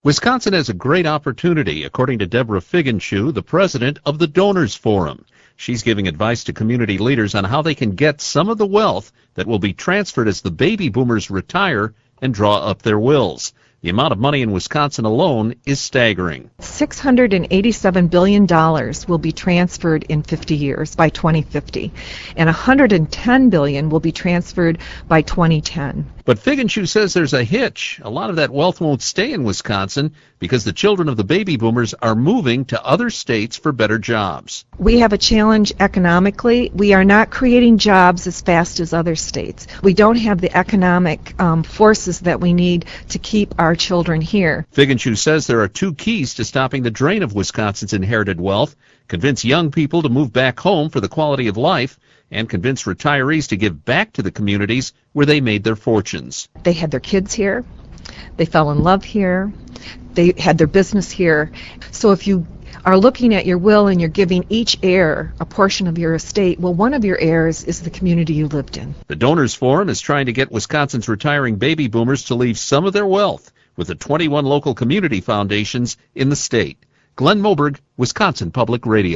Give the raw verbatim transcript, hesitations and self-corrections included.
Wisconsin has a great opportunity, according to Deborah Figgenshoe, the president of the Donors Forum. She's giving advice to community leaders on how they can get some of the wealth that will be transferred as the baby boomers retire and draw up their wills. The amount of money in Wisconsin alone is staggering. six hundred eighty-seven billion dollars will be transferred in fifty years by twenty fifty, and one hundred ten billion dollars will be transferred by twenty ten. But Figgenshoe says there's a hitch. A lot of that wealth won't stay in Wisconsin because the children of the baby boomers are moving to other states for better jobs. We have a challenge economically. We are not creating jobs as fast as other states. We don't have the economic um, forces that we need to keep our children here. Figgenshoe says there are two keys to stopping the drain of Wisconsin's inherited wealth: convince young people to move back home for the quality of life, and convince retirees to give back to the communities where they made their fortunes. They had their kids here. They fell in love here. They had their business here. So if you are looking at your will and you're giving each heir a portion of your estate, well, one of your heirs is the community you lived in. The Donors Forum is trying to get Wisconsin's retiring baby boomers to leave some of their wealth with the twenty-one local community foundations in the state. Glenn Moberg, Wisconsin Public Radio.